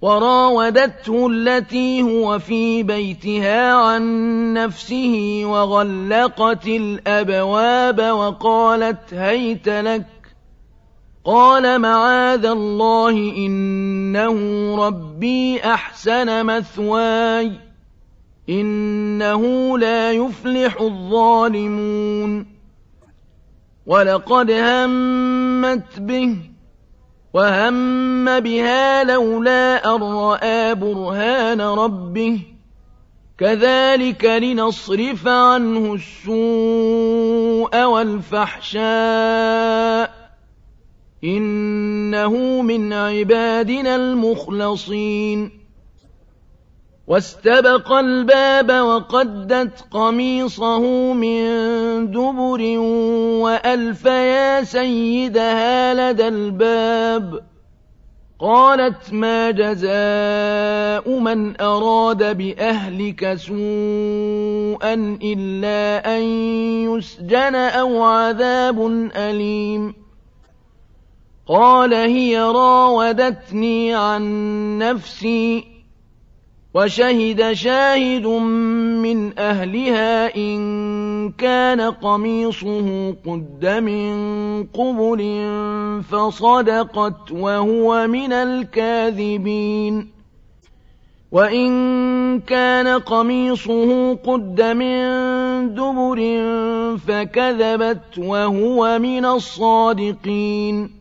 وراودته التي هو في بيتها عن نفسه وغلقت الأبواب وقالت هيت لك قال معاذ الله إنه ربي أحسن مثواي إنه لا يفلح الظالمون ولقد همت به وهم بها لولا أن رأى برهان ربه كذلك لنصرف عنه السوء والفحشاء إنه من عبادنا المخلصين واستبق الباب وقدت قميصه من دبر وألف يا سيدها لدى الباب قالت ما جزاء من أراد بأهلك سوءا إلا أن يسجن أو عذاب أليم قال هي راودتني عن نفسي وشهد شاهد من أهلها إن كان قميصه قد من قبل فصدقت وهو من الكاذبين وإن كان قميصه قد من دبر فكذبت وهو من الصادقين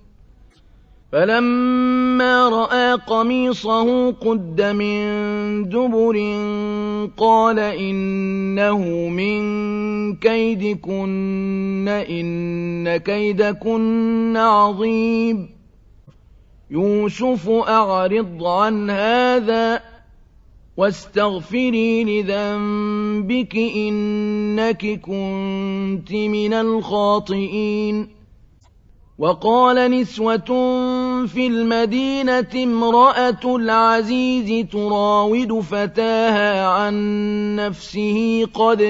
فلما رأى قميصه قد من دبر قال إنه من كيدكن إن كيدكن عظيم يوسف أعرض عن هذا واستغفري لذنبك إنك كنت من الخاطئين وقال نسوة في المدينة امرأة العزيز تراود فتاها عن نفسه قد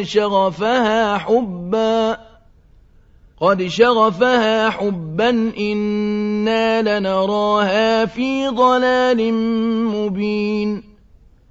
شغفها حبا إنا لنراها في ضلال مبين